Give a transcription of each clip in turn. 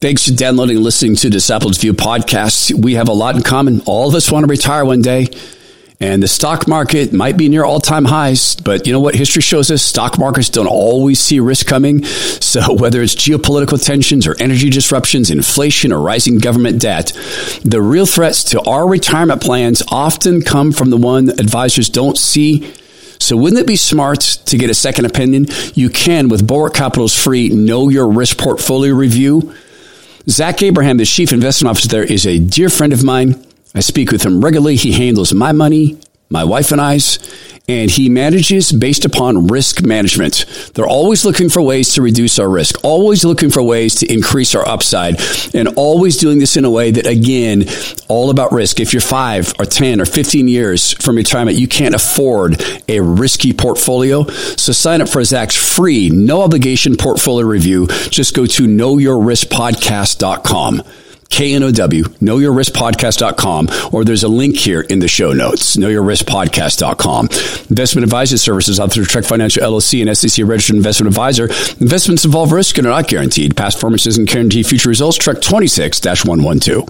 Thanks for downloading and listening to Disciples View podcast. We have a lot in common. All of us want to retire one day, and the stock market might be near all-time highs, but you know what history shows us? Stock markets don't always see risk coming. So whether it's geopolitical tensions or energy disruptions, inflation, or rising government debt, the real threats to our retirement plans often come from the one advisors don't see. So wouldn't it be smart to get a second opinion? You can with Bulwark Capital's free Know Your Risk Portfolio Review. Zach Abraham, the chief investment officer there, is a dear friend of mine. I speak with him regularly. He handles my money, my wife and I's, and he manages based upon risk management. They're always looking for ways to reduce our risk, always looking for ways to increase our upside, and always doing this in a way that, again, all about risk. If you're 5 or 10 or 15 years from retirement, you can't afford a risky portfolio. So sign up for Zach's free, no obligation portfolio review. Just go to knowyourriskpodcast.com. KNOW, knowyourriskpodcast.com, or there's a link here in the show notes, knowyourriskpodcast.com. Investment advisory services out through Trek Financial LLC and SEC registered investment advisor. Investments involve risk and are not guaranteed. Past performance doesn't guarantee future results. Trek 26-112.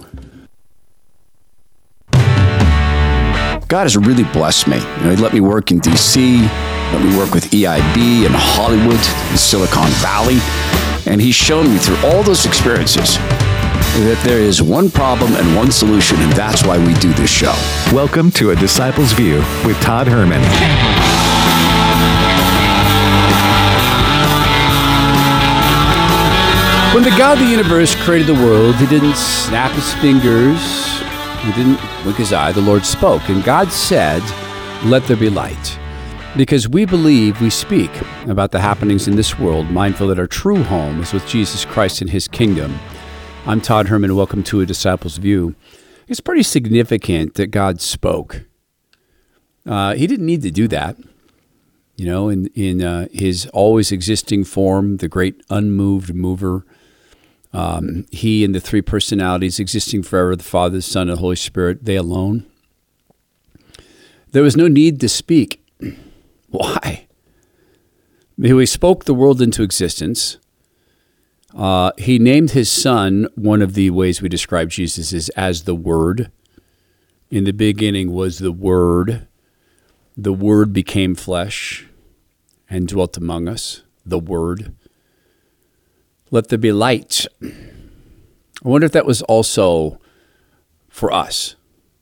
God has really blessed me. He let me work in D.C., let me work with EIB in Hollywood, in Silicon Valley, and he's shown me through all those experiences that there is one problem and one solution, and that's why we do this show. Welcome to A Disciple's View with Todd Herman. When the God of the universe created the world, he didn't snap his fingers, he didn't wink his eye. The Lord spoke, and God said, "Let there be light." Because we believe we speak about the happenings in this world, mindful that our true home is with Jesus Christ and his kingdom. I'm Todd Herman. Welcome to A Disciple's View. It's pretty significant that God spoke. He didn't need to do that. In his always existing form, the great unmoved mover. He and the three personalities existing forever, the Father, the Son, and the Holy Spirit, they alone. There was no need to speak. Why? He spoke the world into existence. He named his son, one of the ways we describe Jesus is as the Word. In the beginning was the Word. The Word became flesh and dwelt among us, the Word. Let there be light. I wonder if that was also for us.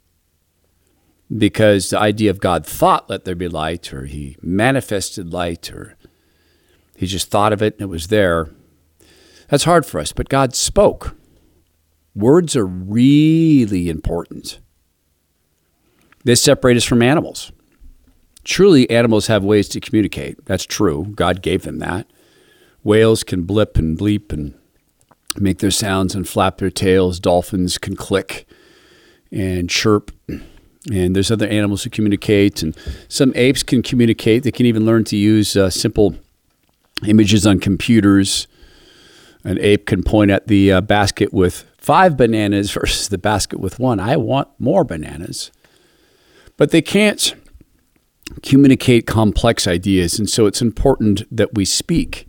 Because the idea of God thought, let there be light, or he manifested light, or he just thought of it and it was there. That's hard for us, but God spoke. Words are really important. They separate us from animals. Truly, animals have ways to communicate. That's true. God gave them that. Whales can blip and bleep and make their sounds and flap their tails. Dolphins can click and chirp. And there's other animals who communicate. And some apes can communicate. They can even learn to use simple images on computers. An ape can point at the basket with 5 bananas versus the basket with 1. I want more bananas. But they can't communicate complex ideas, and so it's important that we speak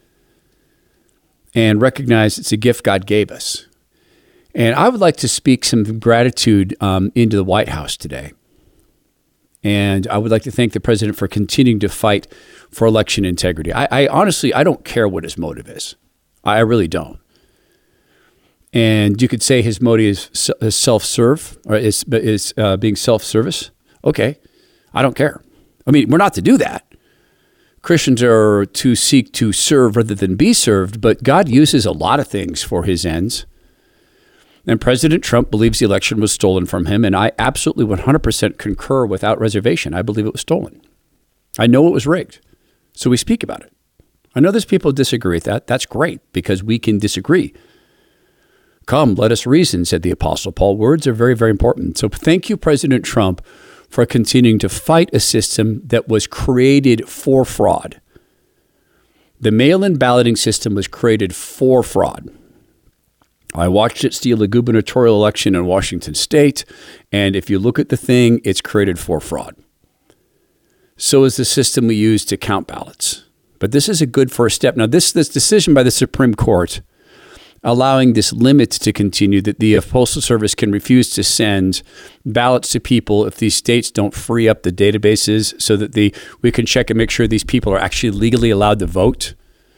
and recognize it's a gift God gave us. And I would like to speak some gratitude into the White House today. And I would like to thank the president for continuing to fight for election integrity. I honestly, I don't care what his motive is. I really don't. And you could say his motive is self-serve, or is being self-service. Okay, I don't care. I mean, we're not to do that. Christians are to seek to serve rather than be served, but God uses a lot of things for his ends. And President Trump believes the election was stolen from him, and I absolutely 100% concur without reservation. I believe it was stolen. I know it was rigged, so we speak about it. I know there's people who disagree with that. That's great, because we can disagree. Come, let us reason, said the Apostle Paul. Words are very, very important. So thank you, President Trump, for continuing to fight a system that was created for fraud. The mail-in balloting system was created for fraud. I watched it steal a gubernatorial election in Washington State, and if you look at the thing, it's created for fraud. So is the system we use to count ballots. But this is a good first step. Now, this decision by the Supreme Court allowing this limit to continue, that the Postal Service can refuse to send ballots to people if these states don't free up the databases so that we can check and make sure these people are actually legally allowed to vote.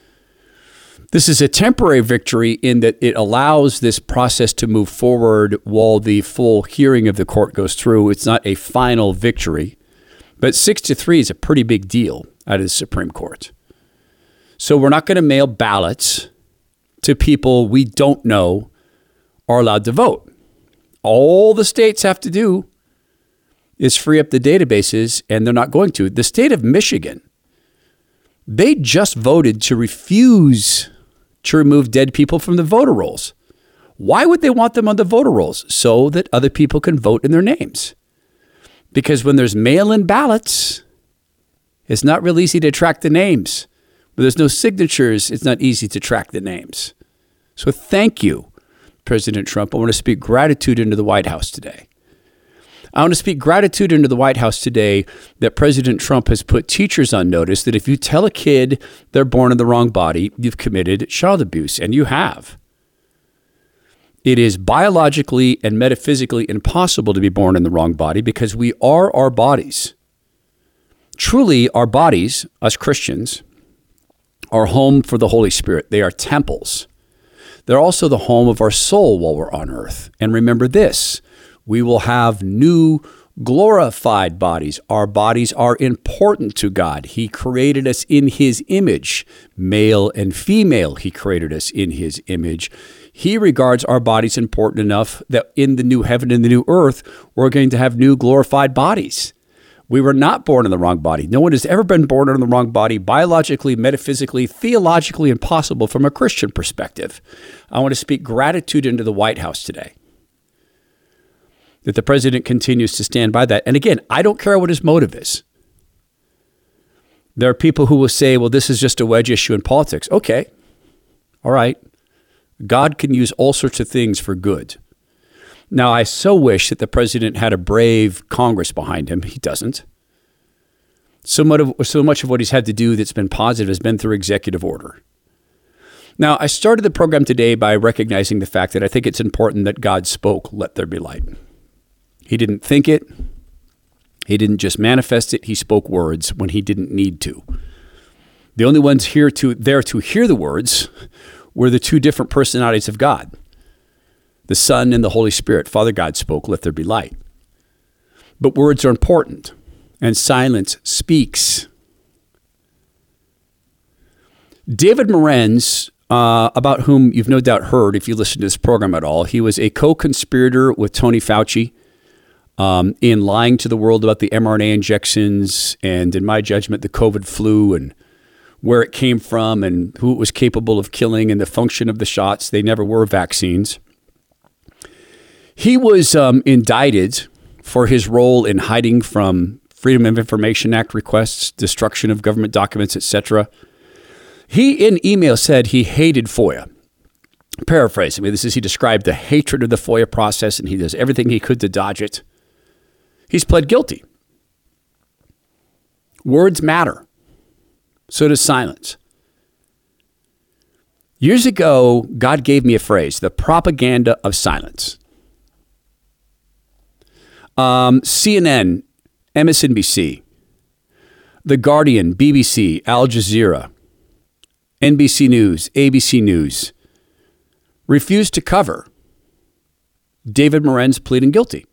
This is a temporary victory in that it allows this process to move forward while the full hearing of the court goes through. It's not a final victory, but 6-3 is a pretty big deal out of the Supreme Court. So we're not going to mail ballots to people we don't know are allowed to vote. All the states have to do is free up the databases, and they're not going to. The state of Michigan, they just voted to refuse to remove dead people from the voter rolls. Why would they want them on the voter rolls? So that other people can vote in their names. Because when there's mail-in ballots, it's not real easy to track the names. When there's no signatures, it's not easy to track the names. So thank you, President Trump. I want to speak gratitude into the White House today. I want to speak gratitude into the White House today that President Trump has put teachers on notice that if you tell a kid they're born in the wrong body, you've committed child abuse, and you have. It is biologically and metaphysically impossible to be born in the wrong body because we are our bodies. Truly, our bodies, us Christians, are home for the Holy Spirit. They are temples. They're also the home of our soul while we're on earth. And remember this, we will have new glorified bodies. Our bodies are important to God. He created us in his image, male and female. He created us in his image. He regards our bodies important enough that in the new heaven and the new earth, we're going to have new glorified bodies. We were not born in the wrong body. No one has ever been born in the wrong body, biologically, metaphysically, theologically impossible from a Christian perspective. I want to speak gratitude into the White House today, that the president continues to stand by that. And again, I don't care what his motive is. There are people who will say, well, this is just a wedge issue in politics. Okay, all right. God can use all sorts of things for good. Now, I so wish that the president had a brave Congress behind him. He doesn't. So much of what he's had to do that's been positive has been through executive order. Now, I started the program today by recognizing the fact that I think it's important that God spoke, "Let there be light." He didn't think it. He didn't just manifest it. He spoke words when he didn't need to. The only ones there to hear the words were the two different personalities of God, the Son and the Holy Spirit. Father God spoke, "Let there be light." But words are important, and silence speaks. David Morenz, about whom you've no doubt heard if you listen to this program at all, he was a co-conspirator with Tony Fauci in lying to the world about the mRNA injections and, in my judgment, the COVID flu and where it came from and who it was capable of killing and the function of the shots. They never were vaccines. He was indicted for his role in hiding from Freedom of Information Act requests, destruction of government documents, etc. He, in email, said he hated FOIA. Paraphrasing, he described the hatred of the FOIA process, and he does everything he could to dodge it. He's pled guilty. Words matter. So does silence. Years ago, God gave me a phrase, the propaganda of silence. CNN, MSNBC, The Guardian, BBC, Al Jazeera, NBC News, ABC News, refused to cover David Morenz pleading guilty.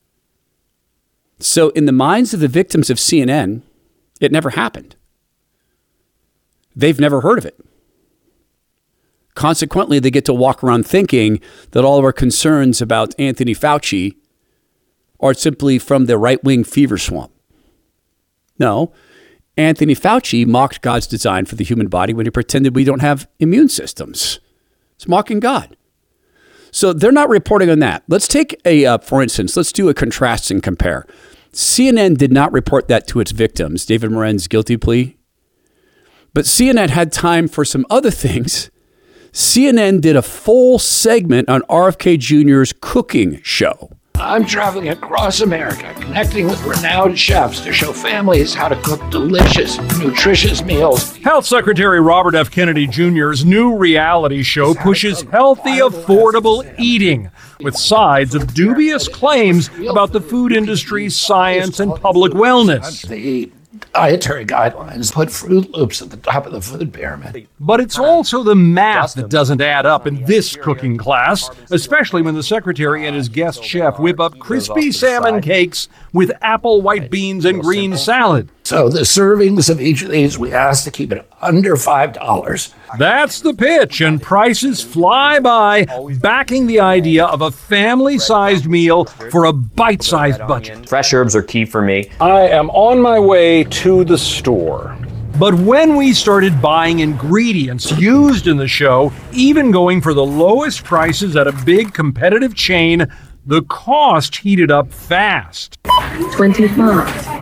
So in the minds of the victims of CNN, it never happened. They've never heard of it. Consequently, they get to walk around thinking that all of our concerns about Anthony Fauci are simply from the right-wing fever swamp. No, Anthony Fauci mocked God's design for the human body when he pretended we don't have immune systems. It's mocking God. So they're not reporting on that. Let's take for instance, let's do a contrast and compare. CNN did not report that to its victims, David Morenz's guilty plea. But CNN had time for some other things. CNN did a full segment on RFK Jr.'s cooking show. I'm traveling across America, connecting with renowned chefs to show families how to cook delicious, nutritious meals. Health Secretary Robert F. Kennedy Jr.'s new reality show pushes healthy, affordable eating with sides of dubious claims about the food industry's science and public wellness. The dietary guidelines put Fruit Loops at the top of the food pyramid. But it's also the math that doesn't add up in this cooking class, especially when the secretary and his guest chef whip up crispy salmon cakes with apple, white beans, and green salad. So the servings of each of these, we asked to keep it under $5. That's the pitch, and prices fly by, backing the idea of a family-sized meal for a bite-sized budget. Fresh herbs are key for me. I am on my way to the store. But when we started buying ingredients used in the show, even going for the lowest prices at a big competitive chain, the cost heated up fast. 25.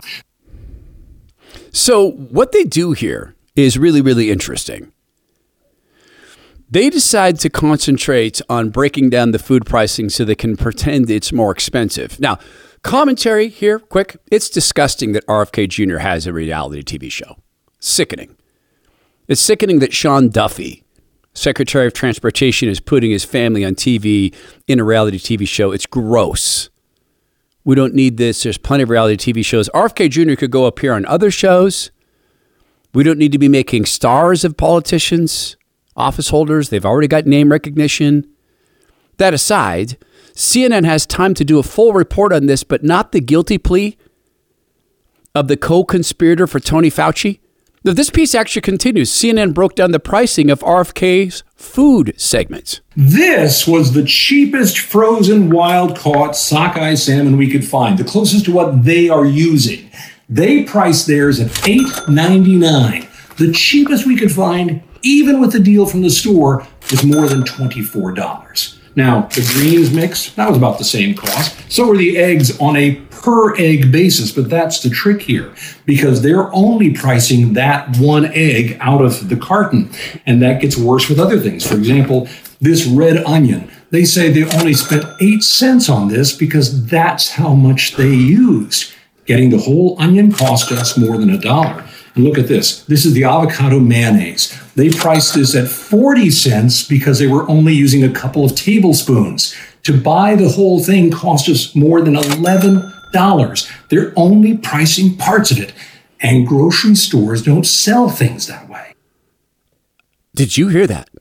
So what they do here is really, really interesting. They decide to concentrate on breaking down the food pricing so they can pretend it's more expensive. Now, commentary here, quick. It's disgusting that RFK Jr. has a reality TV show. Sickening. It's sickening that Sean Duffy, Secretary of Transportation, is putting his family on TV in a reality TV show. It's gross. We don't need this. There's plenty of reality TV shows. RFK Jr. could go appear on other shows. We don't need to be making stars of politicians, office holders. They've already got name recognition. That aside, CNN has time to do a full report on this, but not the guilty plea of the co-conspirator for Tony Fauci. Now, this piece actually continues. CNN broke down the pricing of RFK's food segments. This was the cheapest frozen wild-caught sockeye salmon we could find, the closest to what they are using. They priced theirs at $8.99. The cheapest we could find, even with the deal from the store, was more than $24. Now, the greens mix, that was about the same cost. So were the eggs on a per egg basis, but that's the trick here because they're only pricing that one egg out of the carton. And that gets worse with other things. For example, this red onion, they say they only spent 8 cents on this because that's how much they used. Getting the whole onion cost us more than $1. And look at this. This is the avocado mayonnaise. They priced this at 40 cents because they were only using a couple of tablespoons. To buy the whole thing cost us more than $11. They're only pricing parts of it. And grocery stores don't sell things that way. Did you hear that?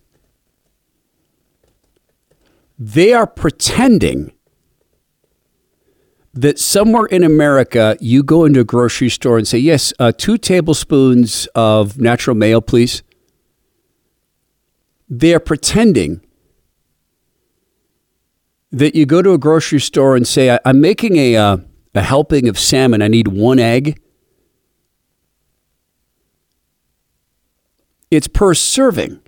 They are pretending that somewhere in America, you go into a grocery store and say, yes, 2 tablespoons of natural mayo, please. They're pretending that you go to a grocery store and say, I'm making a helping of salmon. I need 1 egg. It's per serving.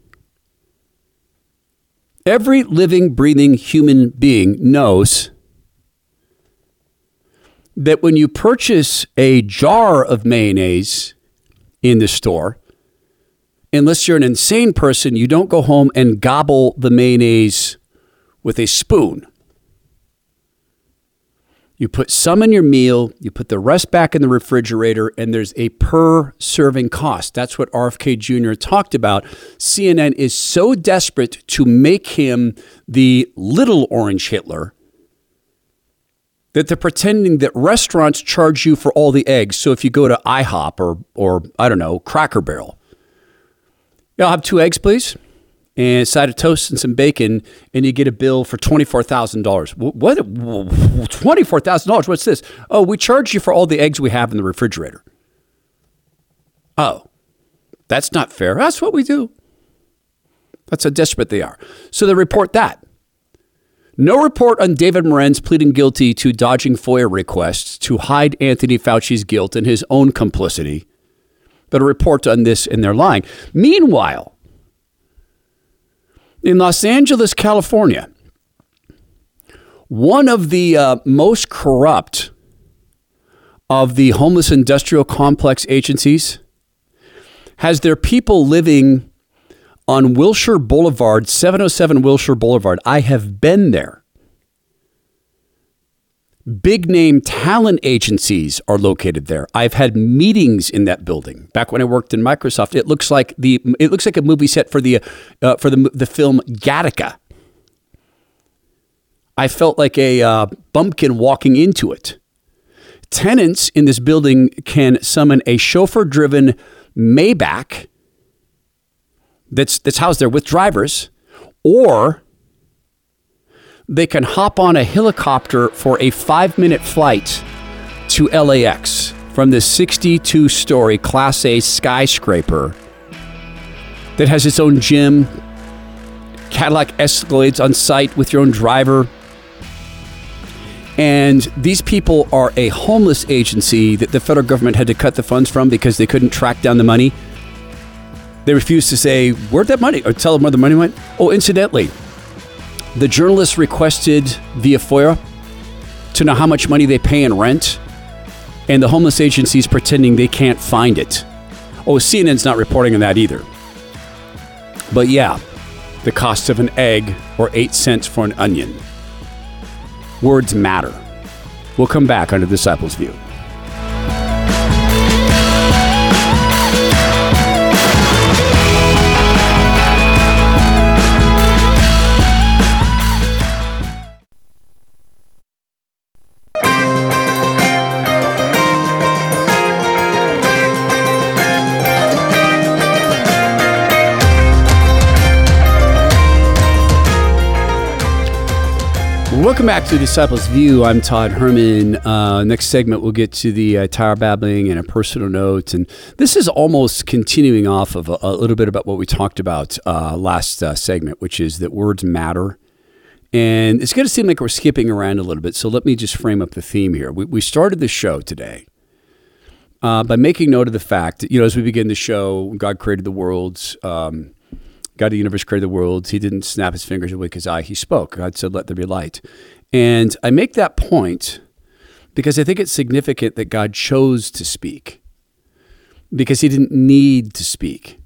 Every living, breathing human being knows that when you purchase a jar of mayonnaise in the store, unless you're an insane person, you don't go home and gobble the mayonnaise with a spoon. You put some in your meal, you put the rest back in the refrigerator, and there's a per serving cost. That's what RFK Jr. talked about. CNN is so desperate to make him the little orange Hitler that they're pretending that restaurants charge you for all the eggs. So if you go to IHOP or I don't know, Cracker Barrel, I'll have 2 eggs, please, and a side of toast and some bacon, and you get a bill for $24,000. What? $24,000? What's this? Oh, we charge you for all the eggs we have in the refrigerator. Oh, that's not fair. That's what we do. That's how desperate they are. So they report that. No report on David Morenz pleading guilty to dodging FOIA requests to hide Anthony Fauci's guilt and his own complicity, but a report on this and they're lying. Meanwhile, in Los Angeles, California, one of the most corrupt of the homeless industrial complex agencies has their people living on Wilshire Boulevard, 707 Wilshire Boulevard. I have been there. Big name talent agencies are located there. I've had meetings in that building. Back when I worked in Microsoft, it looks like a movie set for the film Gattaca. I felt like a bumpkin walking into it. Tenants in this building can summon a chauffeur-driven Maybach that's housed there with drivers, or they can hop on a helicopter for a 5-minute flight to LAX from this 62-story Class A skyscraper that has its own gym, Cadillac Escalades on site with your own driver. And these people are a homeless agency that the federal government had to cut the funds from because they couldn't track down the money. They refused to say, where'd that money, or tell them where the money went. Oh, incidentally, the journalists requested via FOIA to know how much money they pay in rent, and the homeless agency is pretending they can't find it. Oh, CNN's not reporting on that either. But yeah, the cost of an egg or 8 cents for an onion. Words matter. We'll come back on The Disciples' View. Welcome back to The Disciples' View. I'm Todd Herman. Next segment, we'll get to the Tower Babbling and a personal note. And this is almost continuing off of a little bit about what we talked about last segment, which is that words matter. And it's going to seem like we're skipping around a little bit, so let me just frame up the theme here. We started the show today by making note of the fact that, as we begin the show, God created the world. God, the universe, created the world. He didn't snap his fingers and wink his eye. He spoke. God said, let there be light. And I make that point because I think it's significant that God chose to speak, because he didn't need to speak.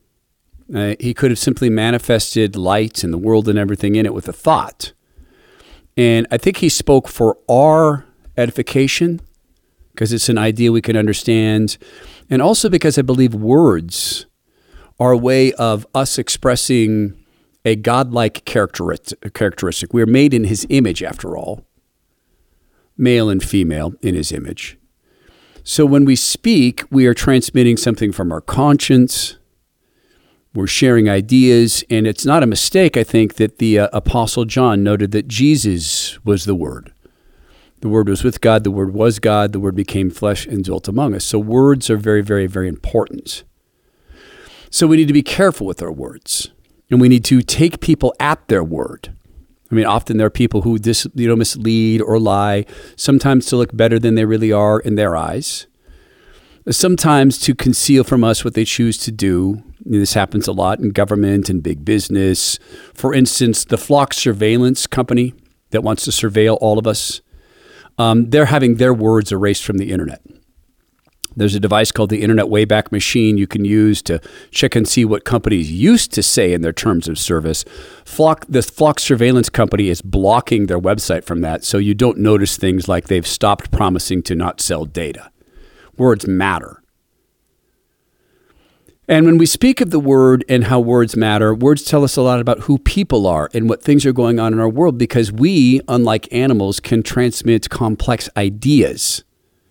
He could have simply manifested light and the world and everything in it with a thought. And I think he spoke for our edification, because it's an idea we can understand. And also because I believe words are a way of us expressing a godlike characteristic. We are made in his image, after all, male and female in his image. So when we speak, we are transmitting something from our conscience. We're sharing ideas, and it's not a mistake, I think, that the Apostle John noted that Jesus was the Word. The Word was with God, the Word was God, the Word became flesh and dwelt among us. So words are very, very, very important. So we need to be careful with our words, and we need to take people at their word. I mean, often there are people who mislead or lie, sometimes to look better than they really are in their eyes, sometimes to conceal from us what they choose to do. This happens a lot in government and big business. For instance, the Flock Surveillance Company that wants to surveil all of us, they're having their words erased from the internet. There's a device called the Internet Wayback Machine you can use to check and see what companies used to say in their terms of service. The Flock Surveillance Company is blocking their website from that, so you don't notice things like they've stopped promising to not sell data. Words matter. And when we speak of the word and how words matter, words tell us a lot about who people are and what things are going on in our world, because we, unlike animals, can transmit complex ideas.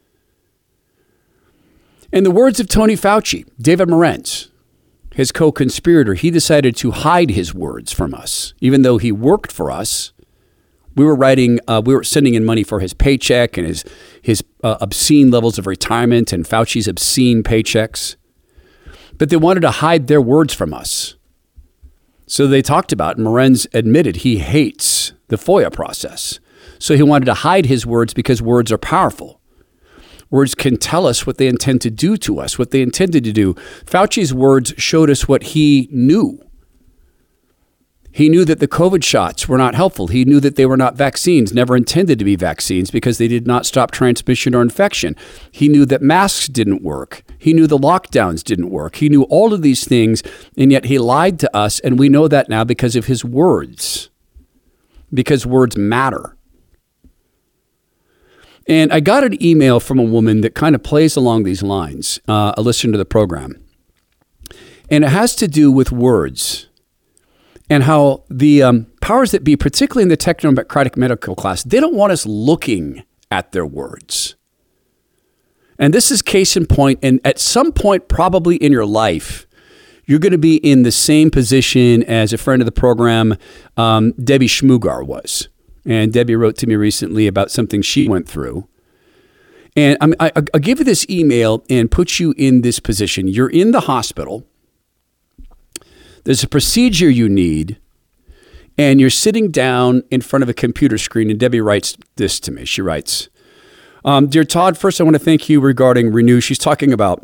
In the words of Tony Fauci, David Marentz, his co-conspirator, he decided to hide his words from us. Even though he worked for us, we were sending in money for his paycheck and his obscene levels of retirement and Fauci's obscene paychecks. But they wanted to hide their words from us. So they talked about, Marentz admitted he hates the FOIA process. So he wanted to hide his words because words are powerful. Words can tell us what they intend to do to us, what they intended to do. Fauci's words showed us what he knew. He knew that the COVID shots were not helpful. He knew that they were not vaccines, never intended to be vaccines, because they did not stop transmission or infection. He knew that masks didn't work. He knew the lockdowns didn't work. He knew all of these things, and yet he lied to us, and we know that now because of his words, because words matter. And I got an email from a woman that kind of plays along these lines, a listener to the program. And it has to do with words and how the powers that be, particularly in the technocratic medical class, they don't want us looking at their words. And this is case in point. And at some point, probably in your life, you're going to be in the same position as a friend of the program, Debbie Schmugar was. And Debbie wrote to me recently about something she went through. And I'll give you this email and put you in this position. You're in the hospital. There's a procedure you need. And you're sitting down in front of a computer screen. And Debbie writes this to me. She writes, Dear Todd, first I want to thank you regarding Renew. She's talking about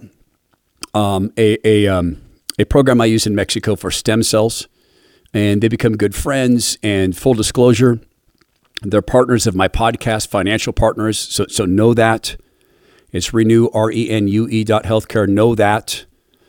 a program I use in Mexico for stem cells. And they become good friends. And full disclosure, they're partners of my podcast, financial partners. So know that. It's Renew, RENUE.healthcare. Know that.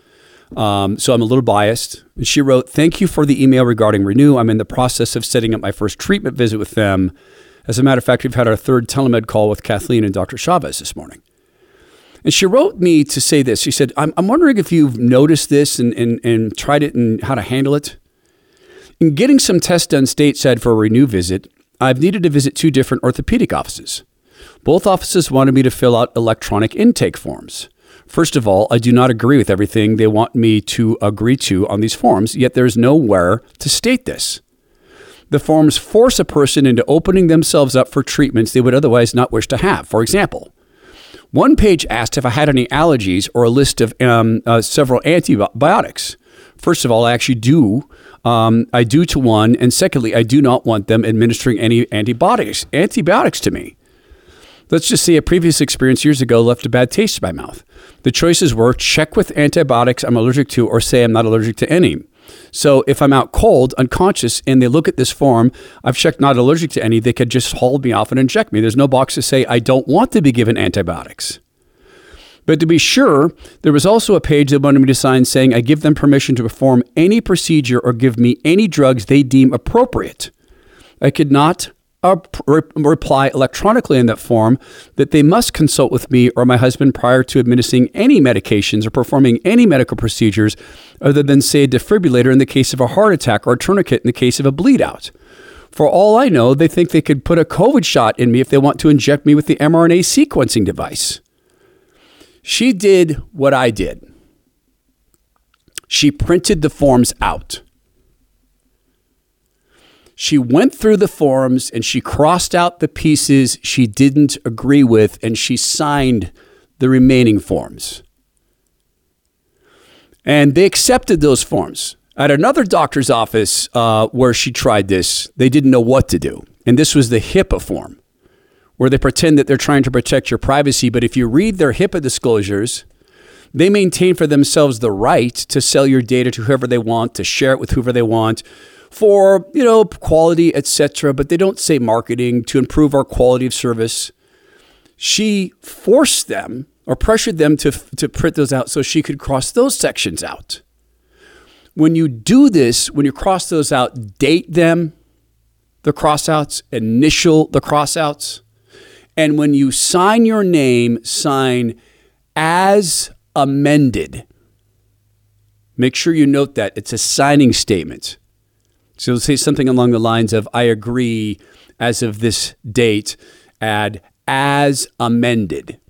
So I'm a little biased. And she wrote, thank you for the email regarding Renew. I'm in the process of setting up my first treatment visit with them. As a matter of fact, we've had our third telemed call with Kathleen and Dr. Chavez this morning. And she wrote me to say this. She said, I'm wondering if you've noticed this and tried it and how to handle it. In getting some tests done stateside for a Renew visit, I've needed to visit 2 different orthopedic offices. Both offices wanted me to fill out electronic intake forms. First of all, I do not agree with everything they want me to agree to on these forms, yet there's nowhere to state this. The forms force a person into opening themselves up for treatments they would otherwise not wish to have. For example, one page asked if I had any allergies or a list of several antibiotics. First of all, I actually do. I do to one. And secondly, I do not want them administering any antibiotics to me. Let's just say a previous experience years ago left a bad taste in my mouth. The choices were check with antibiotics I'm allergic to or say I'm not allergic to any. So if I'm out cold, unconscious, and they look at this form, I've checked not allergic to any, they could just haul me off and inject me. There's no box to say I don't want to be given antibiotics. But to be sure, there was also a page that wanted me to sign saying I give them permission to perform any procedure or give me any drugs they deem appropriate. I could not reply electronically in that form that they must consult with me or my husband prior to administering any medications or performing any medical procedures other than, say, a defibrillator in the case of a heart attack or a tourniquet in the case of a bleed out. For all I know, they think they could put a COVID shot in me if they want to inject me with the mRNA sequencing device. She did what I did. She printed the forms out. She went through the forms and she crossed out the pieces she didn't agree with and she signed the remaining forms. And they accepted those forms. At another doctor's office where she tried this, they didn't know what to do. And this was the HIPAA form, where they pretend that they're trying to protect your privacy. But if you read their HIPAA disclosures, they maintain for themselves the right to sell your data to whoever they want, to share it with whoever they want, for, quality, etc., but they don't say marketing to improve our quality of service. She forced them or pressured them to print those out so she could cross those sections out. When you do this, when you cross those out, date them, the crossouts, initial the crossouts, and when you sign your name, sign as amended. Make sure you note that. It's a signing statement. So say something along the lines of, I agree as of this date, add as amended.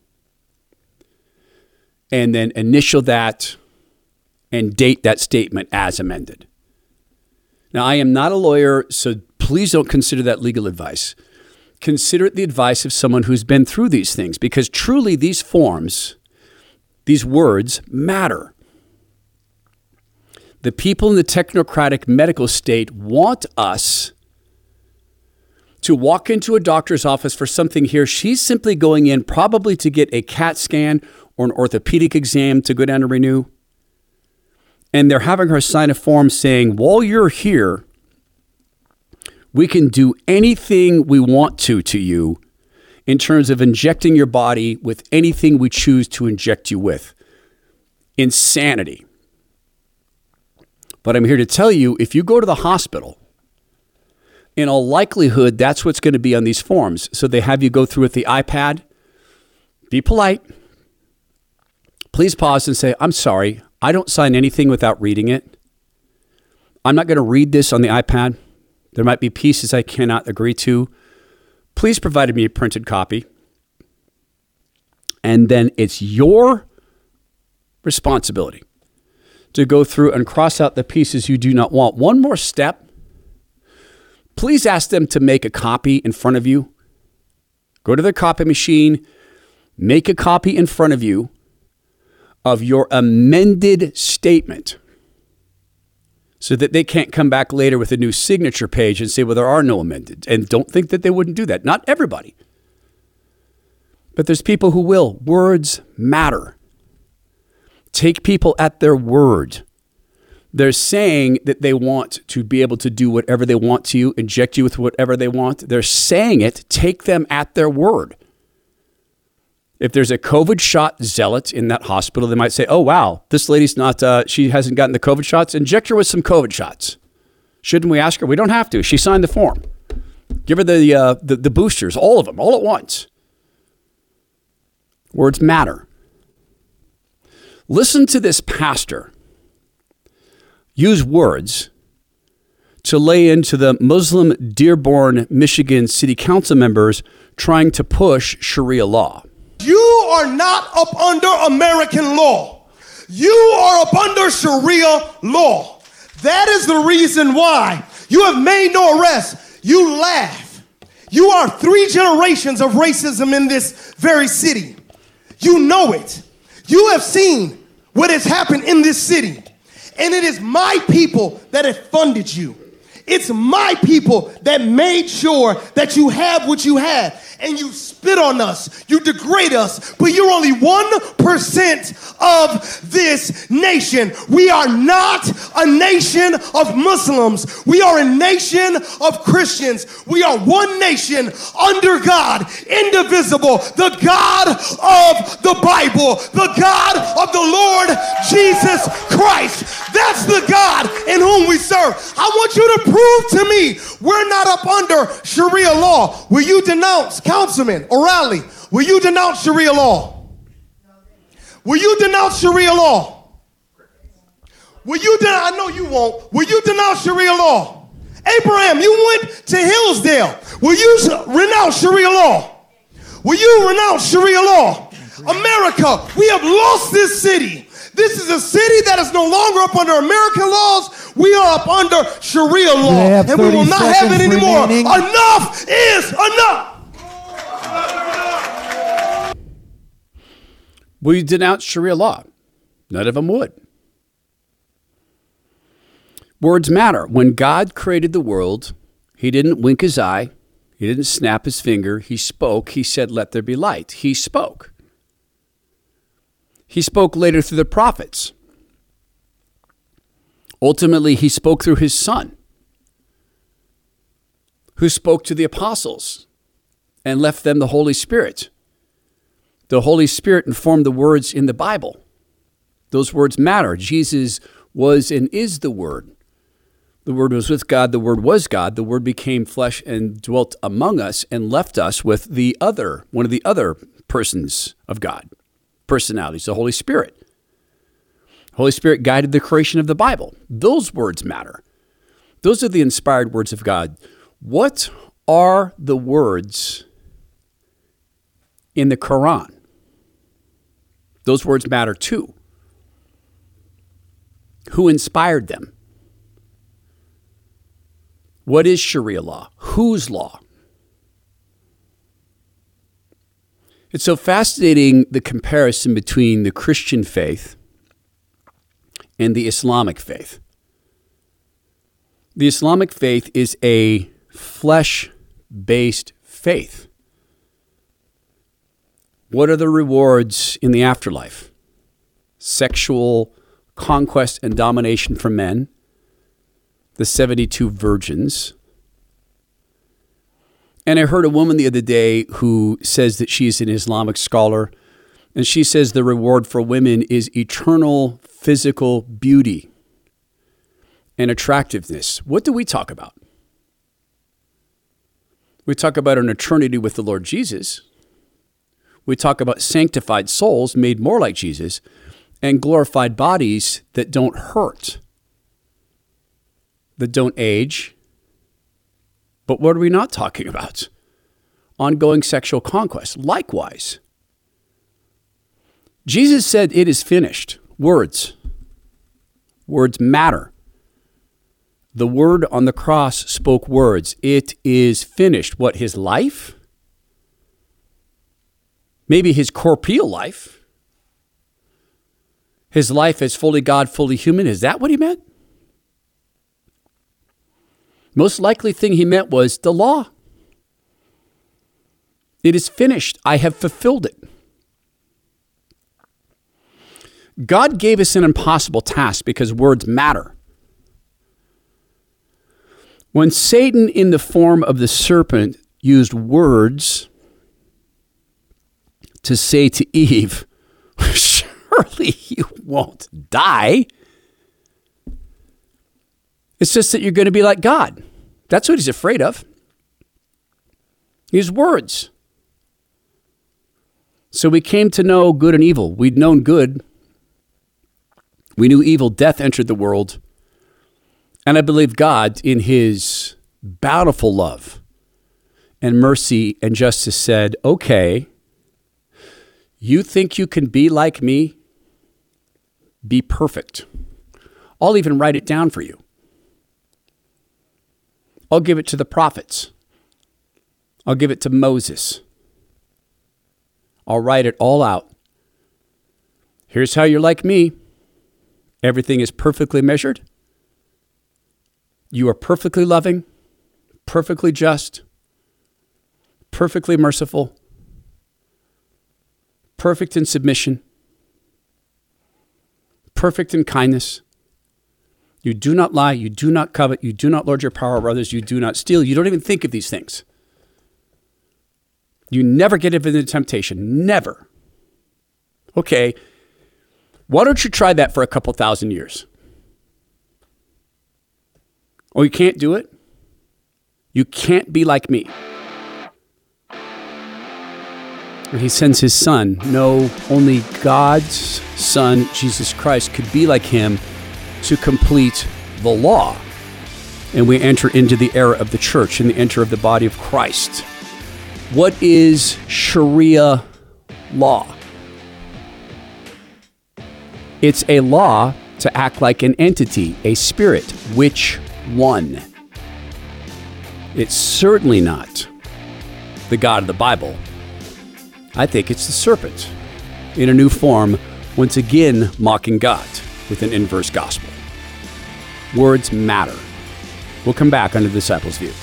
And then initial that and date that statement as amended. Now, I am not a lawyer, so please don't consider that legal advice. Consider it the advice of someone who's been through these things, because truly these forms, these words matter. The people in the technocratic medical state want us to walk into a doctor's office for something here. She's simply going in probably to get a CAT scan or an orthopedic exam to go down to Renew. And they're having her sign a form saying, while you're here, we can do anything we want to you in terms of injecting your body with anything we choose to inject you with. Insanity. But I'm here to tell you, if you go to the hospital, In all likelihood, that's what's going to be on these forms. So they have you go through with the iPad. Be polite. Please pause and say, I'm sorry, I don't sign anything without reading it. I'm not going to read this on the iPad. There might be pieces I cannot agree to. Please provide me a printed copy. And then it's your responsibility to go through and cross out the pieces you do not want. One more step. Please ask them to make a copy in front of you. Go to their copy machine, make a copy in front of you of your amended statement so that they can't come back later with a new signature page and say, well, there are no amended. And don't think that they wouldn't do that. Not everybody. But there's people who will. Words matter. Take people at their word. They're saying that they want to be able to do whatever they want to you, inject you with whatever they want. They're saying it. Take them at their word. If there's a COVID shot zealot in that hospital, they might say, oh, wow, this lady's not, she hasn't gotten the COVID shots. Inject her with some COVID shots. Shouldn't we ask her? We don't have to. She signed the form. Give her the boosters, all of them, all at once. Words matter. Listen to this pastor use words to lay into the Muslim Dearborn, Michigan city council members trying to push Sharia law. You are not up under American law. You are up under Sharia law. That is the reason why you have made no arrest. You laugh. You are 3 generations of racism in this very city. You know it. You have seen what has happened in this city. And it is my people that have funded you. It's my people that made sure that you have what you had. And you spit on us, you degrade us, but you're only 1% of this nation. We are not a nation of Muslims. We are a nation of Christians. We are one nation under God, indivisible, the God of the Bible, the God of the Lord Jesus Christ. That's the God in whom we serve. I want you to prove to me we're not up under Sharia law. Will you denounce, Councilman O'Reilly, will you denounce Sharia law? Will you denounce Sharia law? Will you denounce, I know you won't. Will you denounce Sharia law? Abraham, you went to Hillsdale. Will you renounce Sharia law? Will you renounce Sharia law? America, we have lost this city. This is a city that is no longer up under American laws. We are up under Sharia law. And we will not have it anymore. Enough is enough. Will you denounce Sharia law? None of them would. Words matter. When God created the world, he didn't wink his eye. He didn't snap his finger. He spoke. He said, let there be light. He spoke. He spoke later through the prophets. Ultimately, he spoke through his son, who spoke to the apostles and left them the Holy Spirit. The Holy Spirit informed the words in the Bible. Those words matter. Jesus was and is the Word. The Word was with God. The Word was God. The Word became flesh and dwelt among us and left us with one of the other persons of God. Personalities, the Holy Spirit. Holy Spirit guided the creation of the Bible. Those words matter. Those are the inspired words of God. What are the words in the Quran? Those words matter too. Who inspired them? What is Sharia law? Whose law? It's so fascinating, the comparison between the Christian faith and the Islamic faith. The Islamic faith is a flesh-based faith. What are the rewards in the afterlife? Sexual conquest and domination for men, the 72 virgins. And I heard a woman the other day who says that she's an Islamic scholar, and she says the reward for women is eternal physical beauty and attractiveness. What do we talk about? We talk about an eternity with the Lord Jesus. We talk about sanctified souls made more like Jesus and glorified bodies that don't hurt, that don't age. But what are we not talking about? Ongoing sexual conquest. Likewise, Jesus said, "It is finished." Words. Words matter. The Word on the cross spoke words. It is finished. What, his life? Maybe his corporeal life? His life as fully God, fully human? Is that what he meant? Most likely thing he meant was the law. It is finished. I have fulfilled it. God gave us an impossible task because words matter. When Satan, in the form of the serpent, used words to say to Eve, "Surely you won't die. It's just that you're going to be like God." That's what he's afraid of. His words. So we came to know good and evil. We'd known good. We knew evil. Death entered the world. And I believe God, in his bountiful love and mercy and justice, said, "Okay, you think you can be like me? Be perfect. I'll even write it down for you. I'll give it to the prophets. I'll give it to Moses. I'll write it all out. Here's how you're like me. Everything is perfectly measured. You are perfectly loving, perfectly just, perfectly merciful, perfect in submission, perfect in kindness. You do not lie. You do not covet. You do not lord your power over others. You do not steal. You don't even think of these things. You never get into temptation. Never. Okay. Why don't you try that for a couple thousand years? Oh, you can't do it? You can't be like me. And he sends his son. No, only God's son, Jesus Christ, could be like him to complete the law. And we enter into the era of the church and the enter of the body of Christ. What is Sharia law? It's a law to act like an entity, a spirit. Which one? It's certainly not the God of the Bible. I think it's the serpent in a new form, once again mocking God with an inverse gospel. Words matter. We'll come back on the Disciples' View.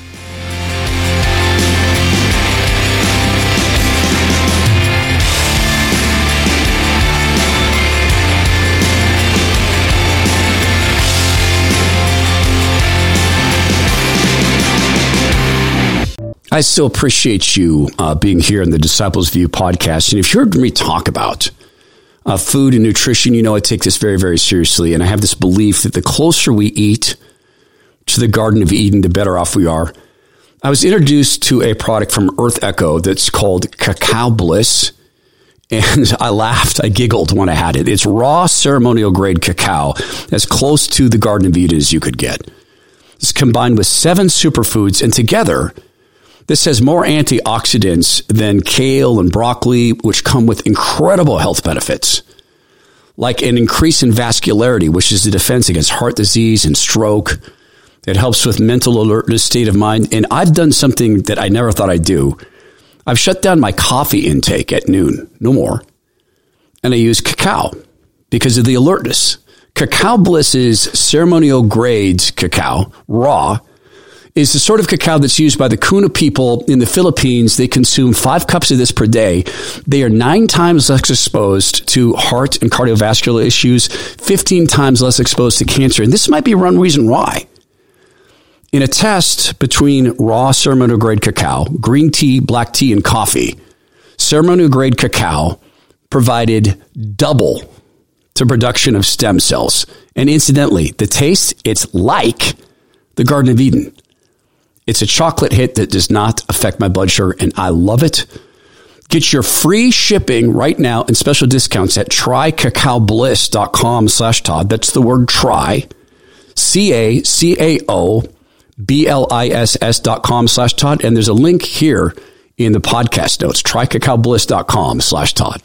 I still appreciate you being here in the Disciples' View podcast. And if you heard me talk about food and nutrition, you know I take this very, very seriously. And I have this belief that the closer we eat to the Garden of Eden, the better off we are. I was introduced to a product from Earth Echo that's called Cacao Bliss. And I laughed, I giggled when I had it. It's raw ceremonial grade cacao, as close to the Garden of Eden as you could get. It's combined with 7 superfoods, and together, this has more antioxidants than kale and broccoli, which come with incredible health benefits, like an increase in vascularity, which is the defense against heart disease and stroke. It helps with mental alertness, state of mind. And I've done something that I never thought I'd do. I've shut down my coffee intake at noon, no more. And I use cacao because of the alertness. Cacao Bliss is ceremonial grade cacao, raw, is the sort of cacao that's used by the Kuna people in the Philippines. They consume 5 cups of this per day. They are 9 times less exposed to heart and cardiovascular issues, 15 times less exposed to cancer. And this might be one reason why. In a test between raw ceremonial grade cacao, green tea, black tea, and coffee, ceremonial grade cacao provided double the production of stem cells. And incidentally, the taste, it's like the Garden of Eden. It's a chocolate hit that does not affect my blood sugar, and I love it. Get your free shipping right now and special discounts at trycacaobliss.com/Todd. That's the word try. CACAOBLISS.com/Todd. And there's a link here in the podcast notes. Trycacaobliss.com/Todd.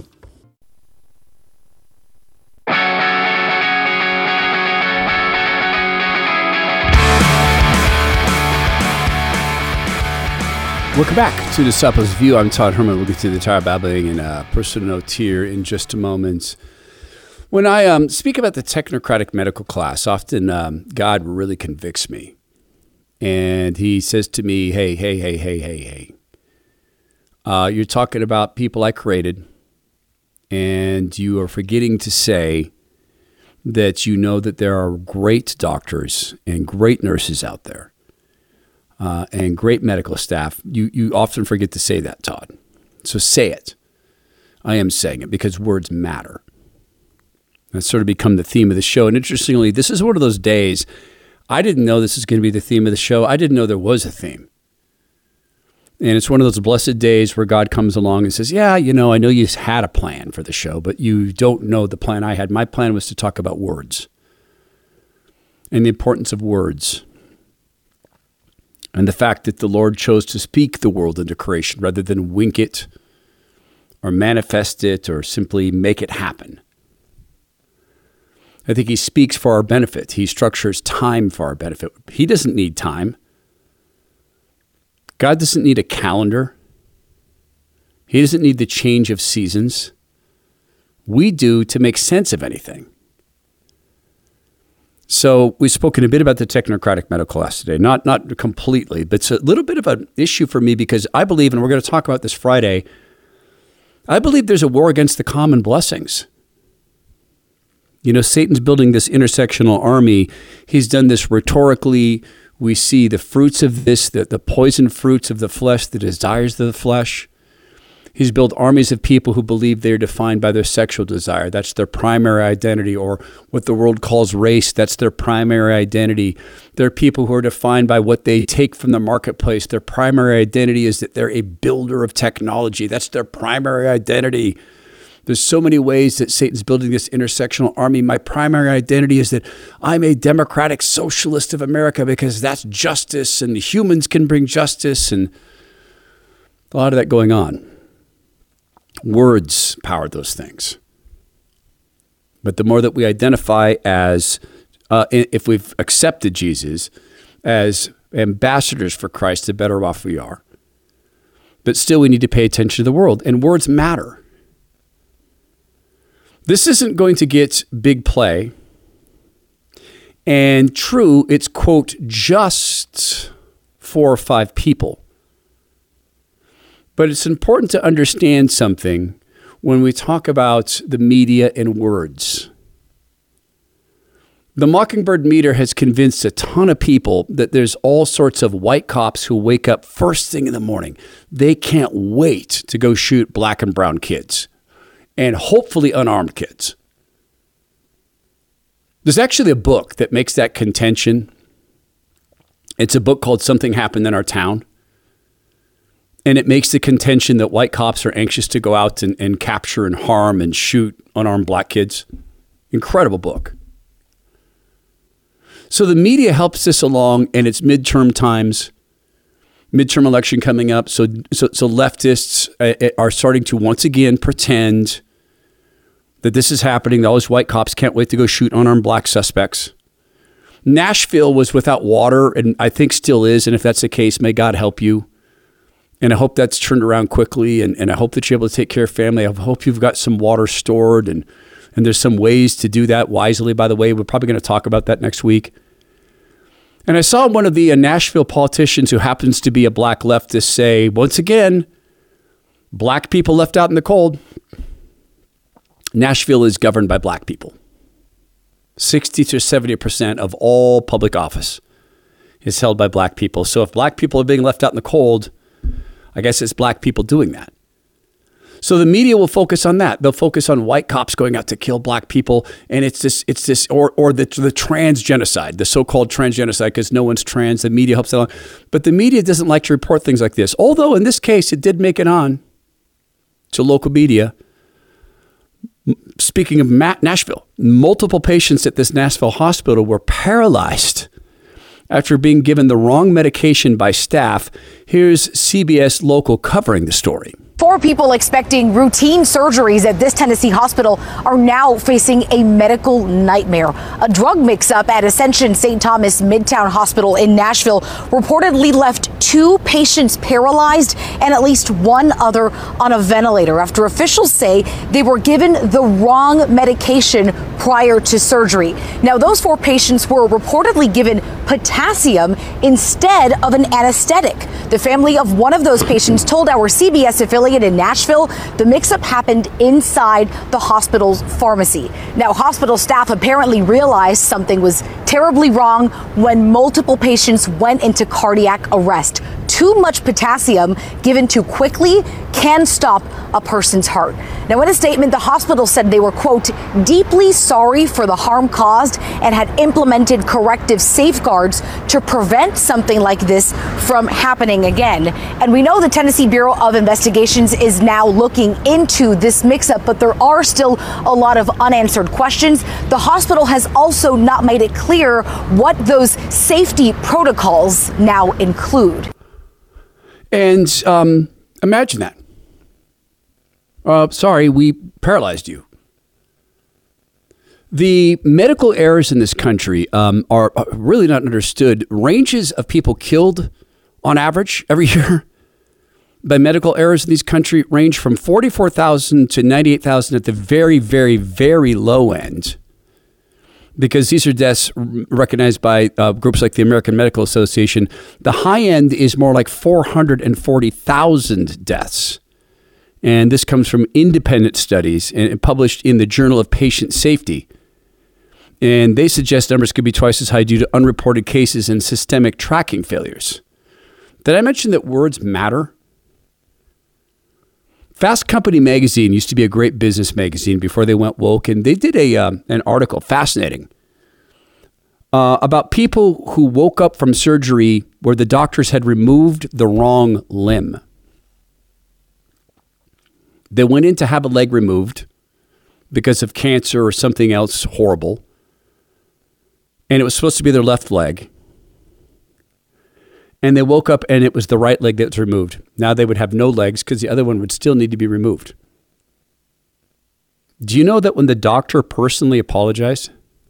Welcome back to Disciples View. I'm Todd Herman. We'll get to the entire babbling and personal note here in just a moment. When I speak about the technocratic medical class, often God really convicts me. And he says to me, hey. You're talking about people I created, and you are forgetting to say that you know that there are great doctors and great nurses out there. And great medical staff. You often forget to say that, Todd. So say it. I am saying it because words matter. That's sort of become the theme of the show. And interestingly, this is one of those days, I didn't know this was going to be the theme of the show. I didn't know there was a theme. And it's one of those blessed days where God comes along and says, yeah, I know you had a plan for the show, but you don't know the plan I had. My plan was to talk about words and the importance of words. And the fact that the Lord chose to speak the world into creation rather than wink it or manifest it or simply make it happen. I think he speaks for our benefit. He structures time for our benefit. He doesn't need time. God doesn't need a calendar. He doesn't need the change of seasons. We do to make sense of anything. So we've spoken a bit about the technocratic medical class today, not completely, but it's a little bit of an issue for me because I believe, and we're going to talk about this Friday, I believe there's a war against the common blessings. Satan's building this intersectional army. He's done this rhetorically. We see the fruits of this, the poison fruits of the flesh, the desires of the flesh. He's built armies of people who believe they're defined by their sexual desire. That's their primary identity, or what the world calls race. That's their primary identity. There are people who are defined by what they take from the marketplace. Their primary identity is that they're a builder of technology. That's their primary identity. There's so many ways that Satan's building this intersectional army. My primary identity is that I'm a democratic socialist of America because that's justice and humans can bring justice, and a lot of that going on. Words power those things. But the more that we identify as, if we've accepted Jesus as ambassadors for Christ, the better off we are. But still, we need to pay attention to the world, and words matter. This isn't going to get big play. And true, it's, quote, just 4 or 5 people. But it's important to understand something when we talk about the media and words. The Mockingbird meter has convinced a ton of people that there's all sorts of white cops who wake up first thing in the morning. They can't wait to go shoot black and brown kids, and hopefully unarmed kids. There's actually a book that makes that contention. It's a book called Something Happened in Our Town. And it makes the contention that white cops are anxious to go out and capture and harm and shoot unarmed black kids. Incredible book. So the media helps this along, and it's midterm times, midterm election coming up. So leftists are starting to once again pretend that this is happening. That all these white cops can't wait to go shoot unarmed black suspects. Nashville was without water, and I think still is. And if that's the case, may God help you. And I hope that's turned around quickly, and I hope that you're able to take care of family. I hope you've got some water stored, and there's some ways to do that wisely, by the way. We're probably going to talk about that next week. And I saw one of the Nashville politicians who happens to be a black leftist say, once again, black people left out in the cold. Nashville is governed by black people. 60 to 70% of all public office is held by black people. So if black people are being left out in the cold, I guess it's black people doing that. So the media will focus on that. They'll focus on white cops going out to kill black people. And it's this, or the trans genocide, the so-called trans genocide, because no one's trans. The media helps along. But the media doesn't like to report things like this. Although in this case, it did make it on to local media. Speaking of Nashville, multiple patients at this Nashville hospital were paralyzed after being given the wrong medication by staff. Here's CBS Local covering the story. 4 people expecting routine surgeries at this Tennessee hospital are now facing a medical nightmare. A drug mix-up at Ascension St. Thomas Midtown Hospital in Nashville reportedly left 2 patients paralyzed and at least 1 other on a ventilator after officials say they were given the wrong medication prior to surgery. Now, those 4 patients were reportedly given potassium instead of an anesthetic. The family of one of those patients told our CBS affiliate in Nashville the mix-up happened inside the hospital's pharmacy. Now, hospital staff apparently realized something was terribly wrong when multiple patients went into cardiac arrest. Too much potassium given too quickly can stop a person's heart. Now, in a statement, the hospital said they were, quote, deeply sorry for the harm caused and had implemented corrective safeguards to prevent something like this from happening again. And we know the Tennessee Bureau of Investigations is now looking into this mix-up, but there are still a lot of unanswered questions. The hospital has also not made it clear what those safety protocols now include. And imagine that. Sorry, we paralyzed you. The medical errors in this country are really not understood. Ranges of people killed on average every year by medical errors in this country range from 44,000 to 98,000 at the very, very, very low end. Because these are deaths recognized by groups like the American Medical Association. The high end is more like 440,000 deaths. And this comes from independent studies and published in the Journal of Patient Safety. And they suggest numbers could be twice as high due to unreported cases and systemic tracking failures. Did I mention that words matter? Fast Company magazine used to be a great business magazine before they went woke, and they did an article, fascinating, about people who woke up from surgery where the doctors had removed the wrong limb. They went in to have a leg removed because of cancer or something else horrible, and it was supposed to be their left leg. And they woke up and it was the right leg that was removed. Now they would have no legs because the other one would still need to be removed. Do you know that when the doctor personally apologized,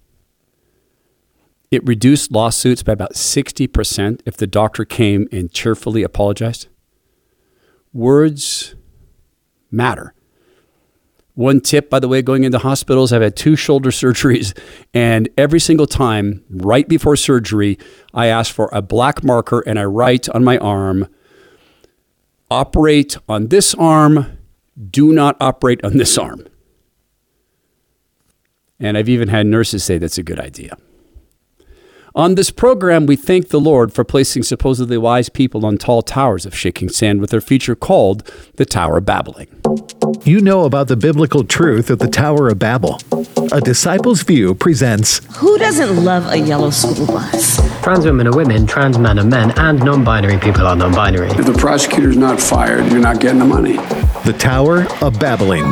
it reduced lawsuits by about 60% if the doctor came and cheerfully apologized? Words matter. One tip, by the way, going into hospitals, I've had 2 shoulder surgeries, and every single time, right before surgery, I ask for a black marker and I write on my arm, operate on this arm, do not operate on this arm. And I've even had nurses say that's a good idea. On this program, we thank the Lord for placing supposedly wise people on tall towers of shaking sand with their feature called the Tower of Babbling. You know about the biblical truth of the Tower of Babel. A Disciples View presents Who doesn't love a yellow school bus? Trans women are women, trans men are men, and non-binary people are non-binary. If the prosecutor's not fired, you're not getting the money. The Tower of Babbling.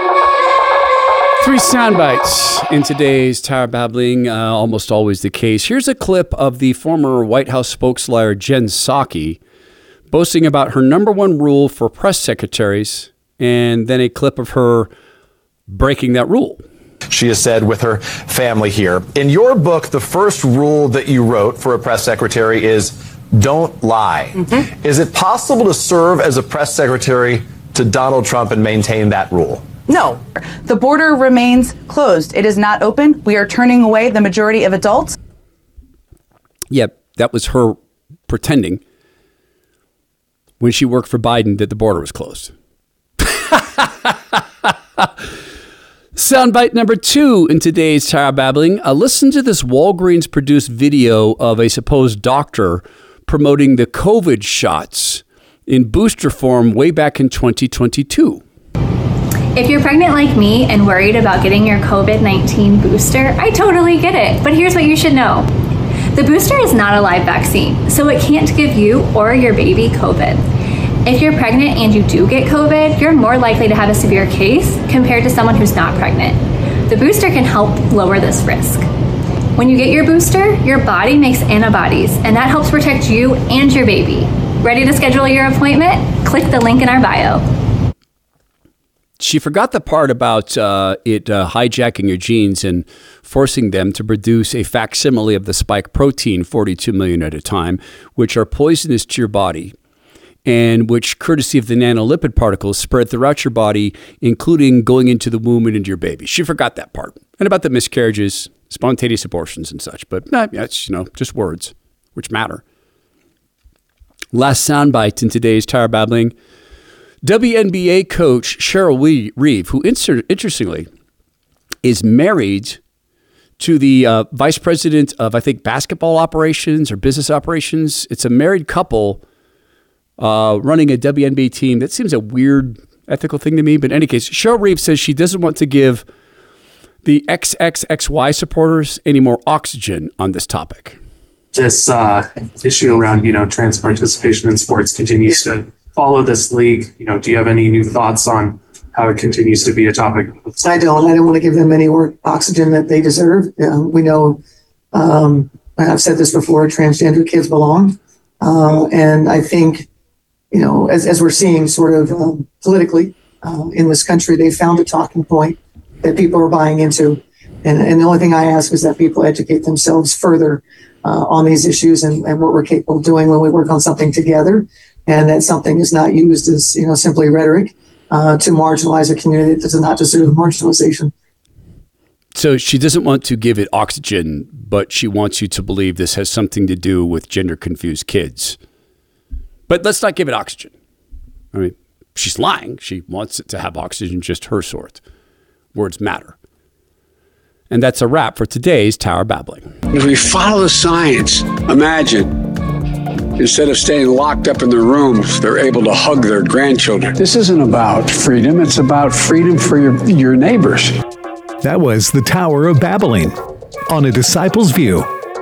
3 sound bites in today's Tower Babbling, almost always the case. Here's a clip of the former White House spokesliar Jen Psaki boasting about her #1 rule for press secretaries, and then a clip of her breaking that rule. She has said with her family here, in your book, the first rule that you wrote for a press secretary is don't lie. Mm-hmm. Is it possible to serve as a press secretary to Donald Trump and maintain that rule? No, the border remains closed. It is not open. We are turning away the majority of adults. Yep, that was her pretending when she worked for Biden that the border was closed. Soundbite number 2 in today's Tower Babbling. Listen to this Walgreens-produced video of a supposed doctor promoting the COVID shots in booster form way back in 2022. If you're pregnant like me and worried about getting your COVID-19 booster, I totally get it. But here's what you should know. The booster is not a live vaccine, so it can't give you or your baby COVID. If you're pregnant and you do get COVID, you're more likely to have a severe case compared to someone who's not pregnant. The booster can help lower this risk. When you get your booster, your body makes antibodies, and that helps protect you and your baby. Ready to schedule your appointment? Click the link in our bio. She forgot the part about it hijacking your genes and forcing them to produce a facsimile of the spike protein, 42 million at a time, which are poisonous to your body, and which, courtesy of the nanolipid particles, spread throughout your body, including going into the womb and into your baby. She forgot that part. And about the miscarriages, spontaneous abortions and such. But it's, just words, which matter. Last soundbite in today's Tower Babbling. WNBA coach Cheryl Reeve, who interestingly is married to the vice president of, I think, basketball operations or business operations. It's a married couple running a WNBA team. That seems a weird ethical thing to me. But in any case, Cheryl Reeve says she doesn't want to give the XXXY supporters any more oxygen on this topic. This issue around, trans participation in sports continues to follow this league. Do you have any new thoughts on how it continues to be a topic? I don't want to give them any more oxygen that they deserve. We know, I've said this before, transgender kids belong. And I think, as we're seeing sort of politically in this country, they found a talking point that people are buying into. And the only thing I ask is that people educate themselves further on these issues and what we're capable of doing when we work on something together. And that something is not used as, simply rhetoric to marginalize a community that does not deserve marginalization. So she doesn't want to give it oxygen, but she wants you to believe this has something to do with gender-confused kids. But let's not give it oxygen. I mean, she's lying. She wants it to have oxygen, just her sort. Words matter. And that's a wrap for today's Tower Babbling. If we follow the science, imagine, instead of staying locked up in their rooms, they're able to hug their grandchildren. This isn't about freedom. It's about freedom for your neighbors. That was the Tower of Babbling on A Disciple's View.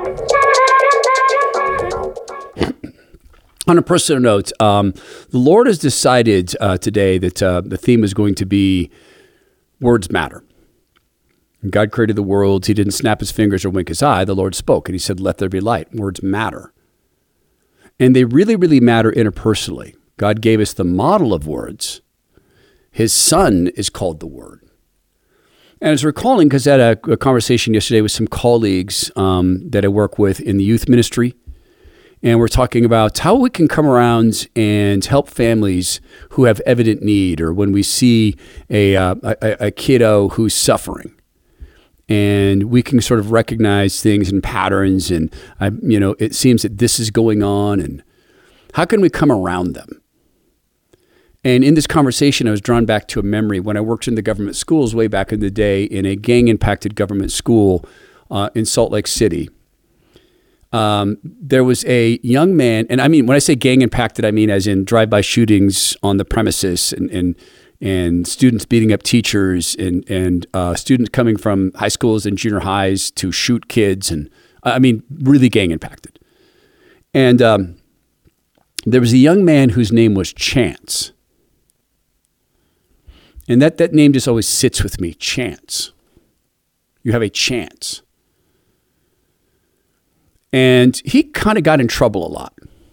On a personal note, the Lord has decided today that the theme is going to be words matter. God created the world. He didn't snap his fingers or wink his eye. The Lord spoke and he said, let there be light. Words matter. And they really, really matter interpersonally. God gave us the model of words. His son is called the Word. And I was recalling, because I had a conversation yesterday with some colleagues that I work with in the youth ministry. And we're talking about how we can come around and help families who have evident need, or when we see a kiddo who's suffering. And we can sort of recognize things and patterns, and it seems that this is going on, and how can we come around them? And in this conversation, I was drawn back to a memory when I worked in the government schools way back in the day in a gang-impacted government school in Salt Lake City. There was a young man, and I mean, when I say gang-impacted, I mean as in drive-by shootings on the premises, and students beating up teachers, and students coming from high schools and junior highs to shoot kids, and I mean, really gang impacted. And there was a young man whose name was Chance. And that name just always sits with me, Chance. You have a chance. And he kind of got in trouble a lot.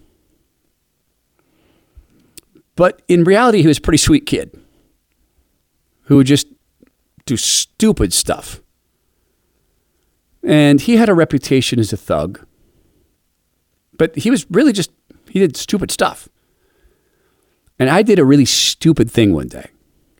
But in reality, he was a pretty sweet kid who would just do stupid stuff. And he had a reputation as a thug. But he was really he did stupid stuff. And I did a really stupid thing one day.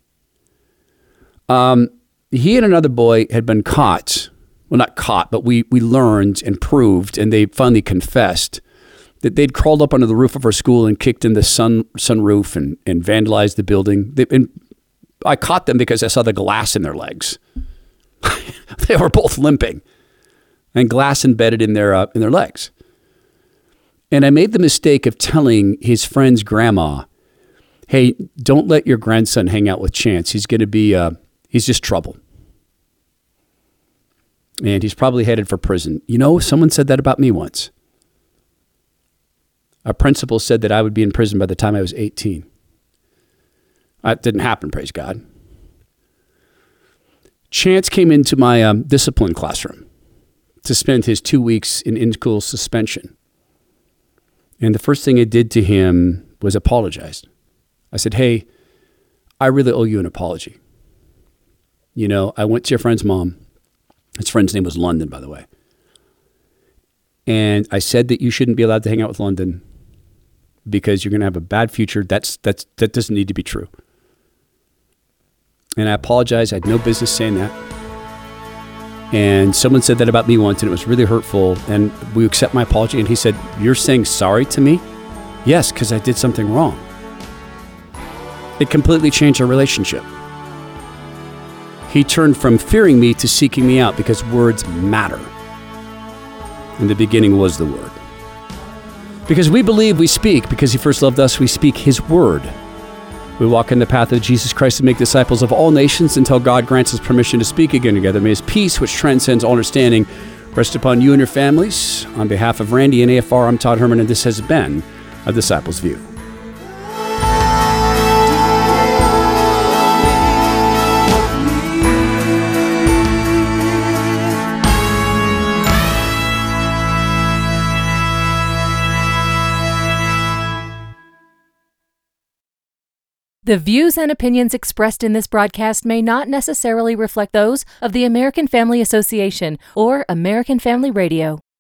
He and another boy had been caught. Well, not caught, but we learned and proved, and they finally confessed that they'd crawled up under the roof of our school and kicked in the sunroof and vandalized the building. And I caught them because I saw the glass in their legs. They were both limping, and glass embedded in their legs. And I made the mistake of telling his friend's grandma, hey, don't let your grandson hang out with Chance. He's going to be, he's just trouble. And he's probably headed for prison. You know, someone said that about me once. A principal said that I would be in prison by the time I was 18. That didn't happen, praise God. Chance came into my discipline classroom to spend his 2 weeks in school suspension. And the first thing I did to him was apologize. I said, hey, I really owe you an apology. You know, I went to your friend's mom. His friend's name was London, by the way. And I said that you shouldn't be allowed to hang out with London because you're going to have a bad future. That doesn't need to be true. And I apologize. I had no business saying that. And someone said that about me once, and it was really hurtful. And we accept my apology. And he said, you're saying sorry to me? Yes, because I did something wrong. It completely changed our relationship. He turned from fearing me to seeking me out because words matter. In the beginning was the Word. Because we believe we speak, because He first loved us, we speak His Word. We walk in the path of Jesus Christ and make disciples of all nations until God grants us permission to speak again together. May His peace, which transcends all understanding, rest upon you and your families. On behalf of Randy and AFR, I'm Todd Herman, and this has been A Disciple's View. The views and opinions expressed in this broadcast may not necessarily reflect those of the American Family Association or American Family Radio.